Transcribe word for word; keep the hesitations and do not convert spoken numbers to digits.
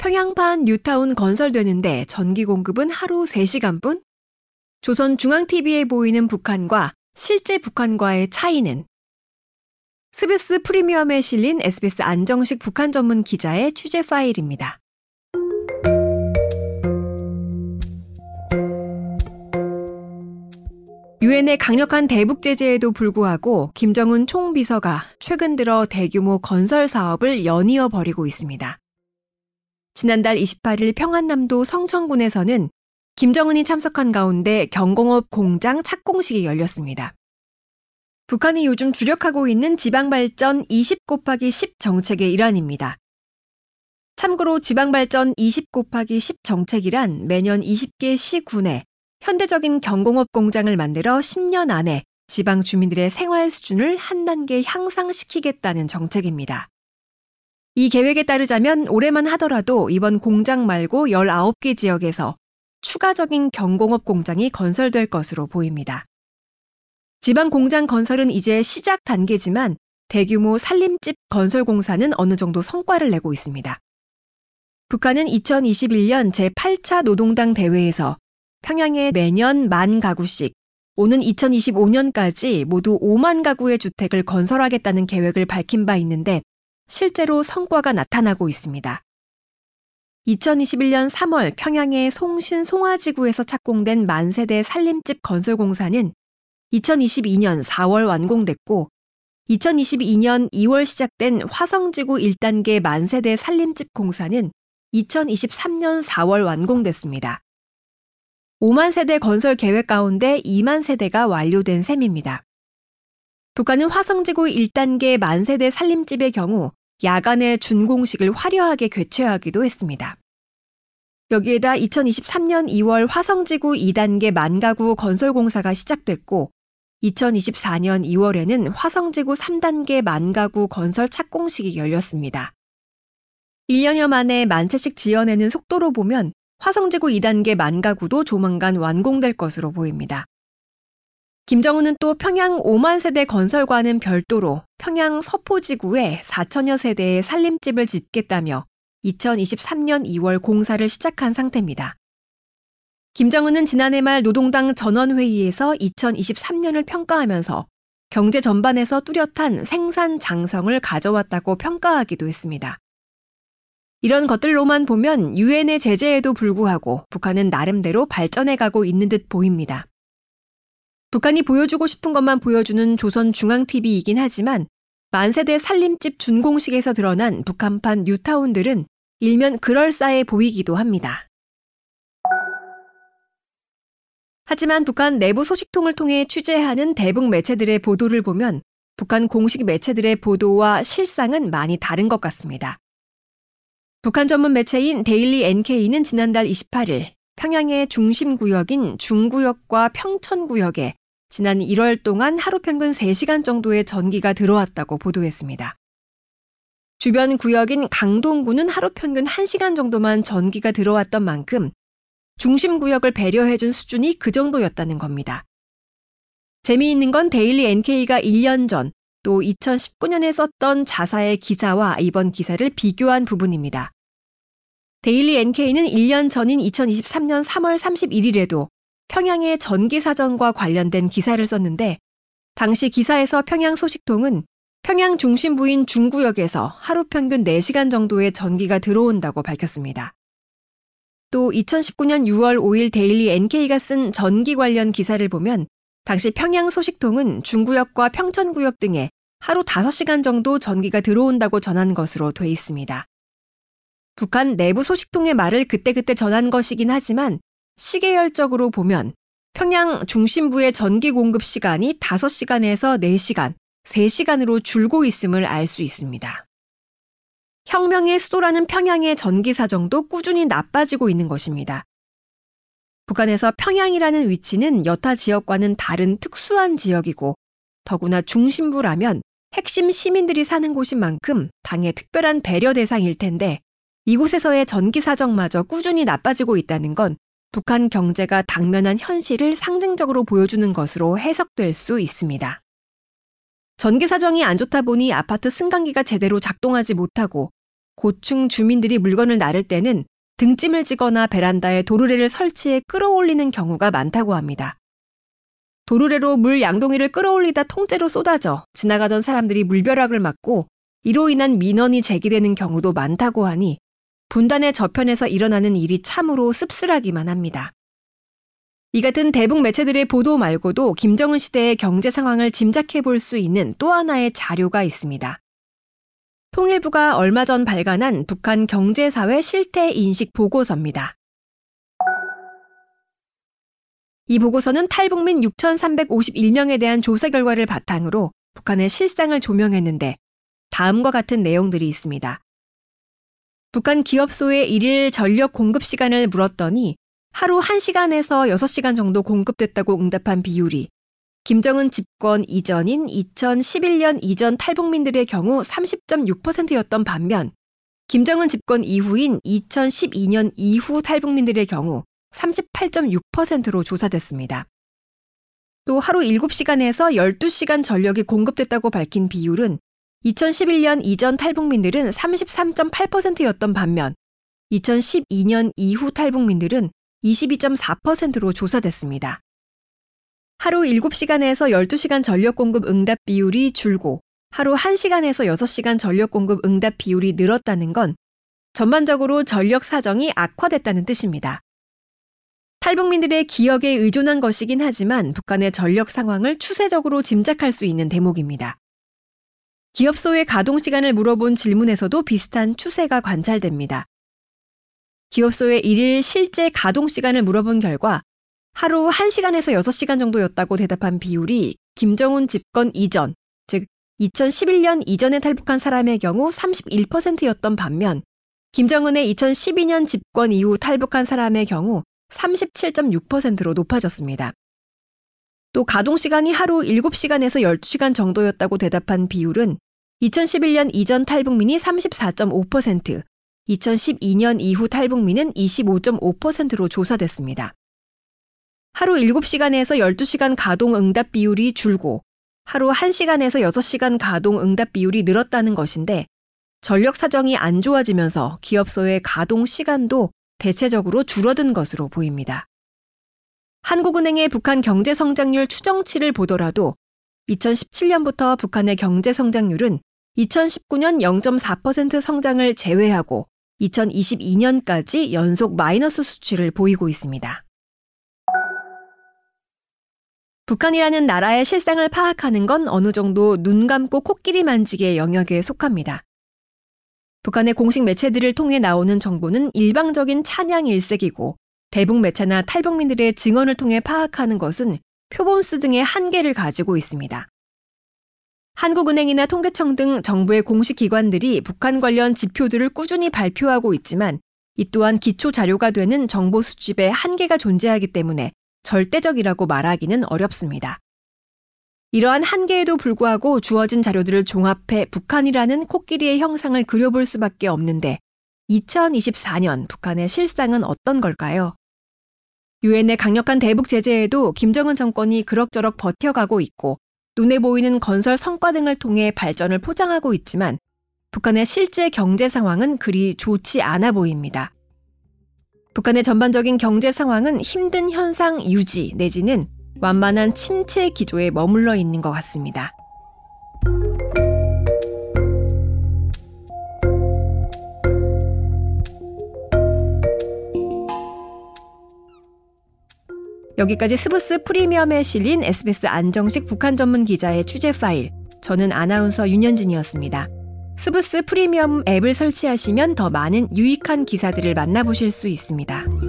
평양판 뉴타운 건설되는데 전기 공급은 하루 세 시간뿐? 조선중앙티비에 보이는 북한과 실제 북한과의 차이는? 스비스 프리미엄에 실린 에스비에스 안정식 북한 전문 기자의 취재 파일입니다. 유엔의 강력한 대북 제재에도 불구하고 김정은 총비서가 최근 들어 대규모 건설 사업을 연이어 벌이고 있습니다. 지난달 이십팔일 평안남도 성천군에서는 김정은이 참석한 가운데 경공업 공장 착공식이 열렸습니다. 북한이 요즘 주력하고 있는 지방발전 이십 곱하기 십 정책의 일환입니다. 참고로 지방발전 이십 곱하기 십 정책이란 매년 이십 개 시군에 현대적인 경공업 공장을 만들어 십 년 안에 지방 주민들의 생활 수준을 한 단계 향상시키겠다는 정책입니다. 이 계획에 따르자면 올해만 하더라도 이번 공장 말고 열아홉 개 지역에서 추가적인 경공업 공장이 건설될 것으로 보입니다. 지방 공장 건설은 이제 시작 단계지만 대규모 산림집 건설 공사는 어느 정도 성과를 내고 있습니다. 북한은 이천이십일년 제팔 차 노동당 대회에서 평양에 매년 만 가구씩, 오는 이천이십오년까지 모두 오만 가구의 주택을 건설하겠다는 계획을 밝힌 바 있는데 실제로 성과가 나타나고 있습니다. 이천이십일년 삼월 평양의 송신 송화지구에서 착공된 만세대 산림집 건설 공사는 이천이십이년 사월 완공됐고 이천이십이년 이월 시작된 화성지구 일 단계 만세대 산림집 공사는 이천이십삼년 사월 완공됐습니다. 오만 세대 건설 계획 가운데 이만 세대가 완료된 셈입니다. 북한은 화성지구 일 단계 만세대 산림집의 경우 야간에 준공식을 화려하게 개최하기도 했습니다. 여기에다 이천이십삼년 이월 화성지구 이 단계 만가구 건설 공사가 시작됐고 이천이십사년 이월에는 화성지구 삼 단계 만가구 건설 착공식이 열렸습니다. 일 년여 만에 만 채씩 지어내는 속도로 보면 화성지구 이 단계 만가구도 조만간 완공될 것으로 보입니다. 김정은은 또 평양 오만 세대 건설과는 별도로 평양 서포지구에 사천여 세대의 산림집을 짓겠다며 이천이십삼년 이월 공사를 시작한 상태입니다. 김정은은 지난해 말 노동당 전원회의에서 이천이십삼년을 평가하면서 경제 전반에서 뚜렷한 생산 장성을 가져왔다고 평가하기도 했습니다. 이런 것들로만 보면 유엔의 제재에도 불구하고 북한은 나름대로 발전해가고 있는 듯 보입니다. 북한이 보여주고 싶은 것만 보여주는 조선중앙티비이긴 하지만 만세대 산림집 준공식에서 드러난 북한판 뉴타운들은 일면 그럴싸해 보이기도 합니다. 하지만 북한 내부 소식통을 통해 취재하는 대북 매체들의 보도를 보면 북한 공식 매체들의 보도와 실상은 많이 다른 것 같습니다. 북한 전문 매체인 데일리 엔케이는 지난달 이십팔일 평양의 중심구역인 중구역과 평천구역에 지난 일월 동안 하루 평균 세 시간 정도의 전기가 들어왔다고 보도했습니다. 주변 구역인 강동구는 하루 평균 한 시간 정도만 전기가 들어왔던 만큼 중심구역을 배려해준 수준이 그 정도였다는 겁니다. 재미있는 건 데일리 엔케이가 일 년 전 또 이천십구년에 썼던 자사의 기사와 이번 기사를 비교한 부분입니다. 데일리 엔케이는 일 년 전인 이천이십삼년 삼월 삼십일일에도 평양의 전기 사정과 관련된 기사를 썼는데 당시 기사에서 평양 소식통은 평양 중심부인 중구역에서 하루 평균 네 시간 정도의 전기가 들어온다고 밝혔습니다. 또 이천십구년 유월 오일 데일리 엔케이가 쓴 전기 관련 기사를 보면 당시 평양 소식통은 중구역과 평천구역 등에 하루 다섯 시간 정도 전기가 들어온다고 전한 것으로 돼 있습니다. 북한 내부 소식통의 말을 그때그때 전한 것이긴 하지만 시계열적으로 보면 평양 중심부의 전기 공급 시간이 다섯 시간에서 네 시간, 세 시간으로 줄고 있음을 알 수 있습니다. 혁명의 수도라는 평양의 전기 사정도 꾸준히 나빠지고 있는 것입니다. 북한에서 평양이라는 위치는 여타 지역과는 다른 특수한 지역이고 더구나 중심부라면 핵심 시민들이 사는 곳인 만큼 당의 특별한 배려 대상일 텐데 이곳에서의 전기 사정마저 꾸준히 나빠지고 있다는 건 북한 경제가 당면한 현실을 상징적으로 보여주는 것으로 해석될 수 있습니다. 전기 사정이 안 좋다 보니 아파트 승강기가 제대로 작동하지 못하고 고층 주민들이 물건을 나를 때는 등짐을 지거나 베란다에 도르래를 설치해 끌어올리는 경우가 많다고 합니다. 도르래로 물 양동이를 끌어올리다 통째로 쏟아져 지나가던 사람들이 물벼락을 맞고 이로 인한 민원이 제기되는 경우도 많다고 하니 분단의 저편에서 일어나는 일이 참으로 씁쓸하기만 합니다. 이 같은 대북 매체들의 보도 말고도 김정은 시대의 경제 상황을 짐작해 볼 수 있는 또 하나의 자료가 있습니다. 통일부가 얼마 전 발간한 북한 경제사회 실태 인식 보고서입니다. 이 보고서는 탈북민 육천삼백오십일 명에 대한 조사 결과를 바탕으로 북한의 실상을 조명했는데 다음과 같은 내용들이 있습니다. 북한 기업소의 일일 전력 공급 시간을 물었더니 하루 한 시간에서 여섯 시간 정도 공급됐다고 응답한 비율이 김정은 집권 이전인 이천십일 년 이전 탈북민들의 경우 삼십 점 육 퍼센트였던 반면 김정은 집권 이후인 이천십이 년 이후 탈북민들의 경우 삼십팔 점 육 퍼센트로 조사됐습니다. 또 하루 일곱 시간에서 열두 시간 전력이 공급됐다고 밝힌 비율은 이천십일 년 이전 탈북민들은 삼십삼 점 팔 퍼센트였던 반면 이천십이 년 이후 탈북민들은 이십이 점 사 퍼센트로 조사됐습니다. 하루 일곱 시간에서 열두 시간 전력 공급 응답 비율이 줄고 하루 한 시간에서 여섯 시간 전력 공급 응답 비율이 늘었다는 건 전반적으로 전력 사정이 악화됐다는 뜻입니다. 탈북민들의 기억에 의존한 것이긴 하지만 북한의 전력 상황을 추세적으로 짐작할 수 있는 대목입니다. 기업소의 가동 시간을 물어본 질문에서도 비슷한 추세가 관찰됩니다. 기업소의 일일 실제 가동 시간을 물어본 결과 하루 한 시간에서 여섯 시간 정도였다고 대답한 비율이 김정은 집권 이전, 즉 이천십일 년 이전에 탈북한 사람의 경우 삼십일 퍼센트였던 반면 김정은의 이천십이 년 집권 이후 탈북한 사람의 경우 삼십칠 점 육 퍼센트로 높아졌습니다. 또 가동 시간이 하루 일곱 시간에서 열두 시간 정도였다고 대답한 비율은 이천십일 년 이전 탈북민이 삼십사 점 오 퍼센트, 이천십이 년 이후 탈북민은 이십오 점 오 퍼센트로 조사됐습니다. 하루 일곱 시간에서 열두 시간 가동 응답 비율이 줄고 하루 한 시간에서 여섯 시간 가동 응답 비율이 늘었다는 것인데 전력 사정이 안 좋아지면서 기업소의 가동 시간도 대체적으로 줄어든 것으로 보입니다. 한국은행의 북한 경제성장률 추정치를 보더라도 이천십칠 년부터 북한의 경제성장률은 이천십구 년 영 점 사 퍼센트 성장을 제외하고 이천이십이 년까지 연속 마이너스 수치를 보이고 있습니다. 북한이라는 나라의 실상을 파악하는 건 어느 정도 눈 감고 코끼리 만지기의 영역에 속합니다. 북한의 공식 매체들을 통해 나오는 정보는 일방적인 찬양 일색이고 대북 매체나 탈북민들의 증언을 통해 파악하는 것은 표본수 등의 한계를 가지고 있습니다. 한국은행이나 통계청 등 정부의 공식 기관들이 북한 관련 지표들을 꾸준히 발표하고 있지만 이 또한 기초 자료가 되는 정보 수집에 한계가 존재하기 때문에 절대적이라고 말하기는 어렵습니다. 이러한 한계에도 불구하고 주어진 자료들을 종합해 북한이라는 코끼리의 형상을 그려볼 수밖에 없는데 이천이십사 년 북한의 실상은 어떤 걸까요? 유엔의 강력한 대북 제재에도 김정은 정권이 그럭저럭 버텨가고 있고 눈에 보이는 건설 성과 등을 통해 발전을 포장하고 있지만 북한의 실제 경제 상황은 그리 좋지 않아 보입니다. 북한의 전반적인 경제 상황은 힘든 현상 유지 내지는 완만한 침체 기조에 머물러 있는 것 같습니다. 여기까지 스브스 프리미엄에 실린 에스비에스 안정식 북한 전문 기자의 취재 파일, 저는 아나운서 윤현진이었습니다. 스브스 프리미엄 앱을 설치하시면 더 많은 유익한 기사들을 만나보실 수 있습니다.